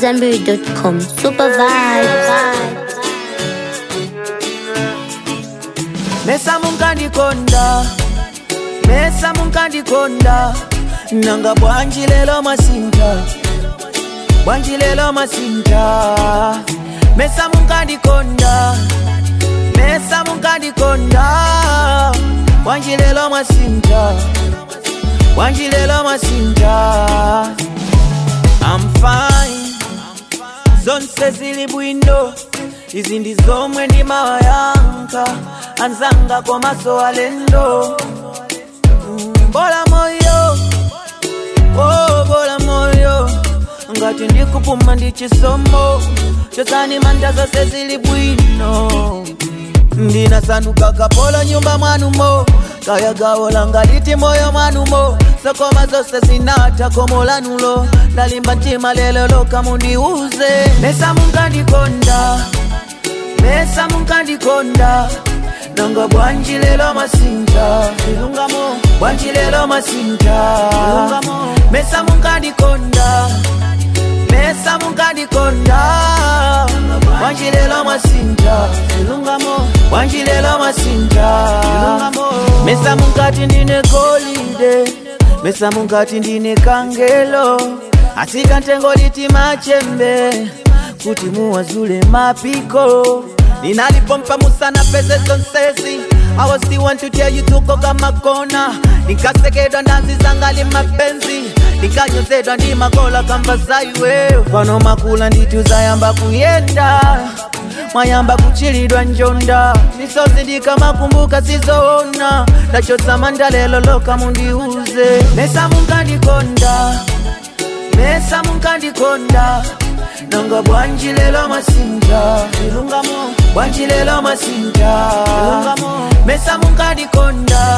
AmadZanbury.com. Super vibe. Mesa munkandikonda nanga bwanji lelo masinta Mesa munkandikonda bwanji lelo masinta I'm fine zonse zili bwino izi ndizomwe ndi mawayanka anzanga komaso alendo bola moyo ngati ndikupuma ndi chisomo chosani manda zose zili bwino ndinasanduka kapolo nyumba mwanumo kaya gawo langa liti moyo mwanumo sokoma zose zinata komolanulo ndalimba ntima lelo loka mundiuze Mesa munkandikonda nanga bwanji lelo masinta bwanji lelo masinta Mesa munkandikonda bwanji lelo masinta bwanji lelo masinta Mesa munkati ndine golide Mesa munkati ndine kangelo asika ntengo liti machembe kuti muwazule mapiko ninalipompa musana pese sonsesi I was the one to tell you to go kama kona nikasekedwa ndanzi zangali mapenzi nikanyozedwa ndi makola kamba zaiwe pano makula ndituzayamba kuyenda mayamba kuchilidwa njonda misozi ndikamakumbuka sizoona ndachotsa manda lelo loka mundiuze Mesa munkandikonda nanga bwanji lelo masinta bwanji lelo masinta Mesa munkandikonda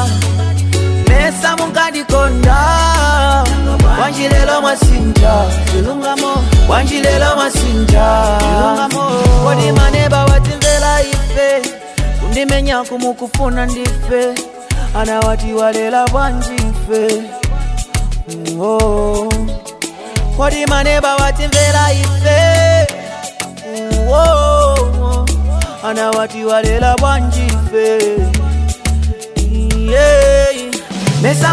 bwanji lelo masinta bwanji lelo masinta kodi maneba watimvela ife kundimenya kumukufuna ndife ana wati walela bwanji ife kodi maneba watimvela ife ana wati walela bwanji ife Mesa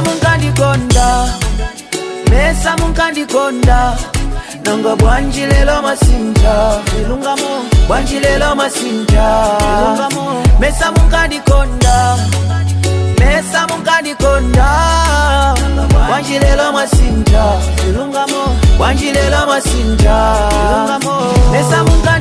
munkandikonda nanga bwanji lelo masinta bwanji lelo masinta Mesa munkandikonda bwanji lelo masinta bwanji lelo masinta Mesa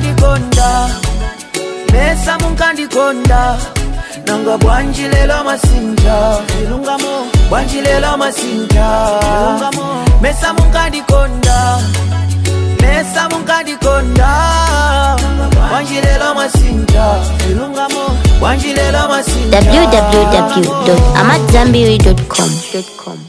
munkandikonda nanga bwanji lelo masinta bwanji lelo masinta Mesa munkandikonda bwanji lelo masinta bwanji lelo masinta www.AmadZanbury.com.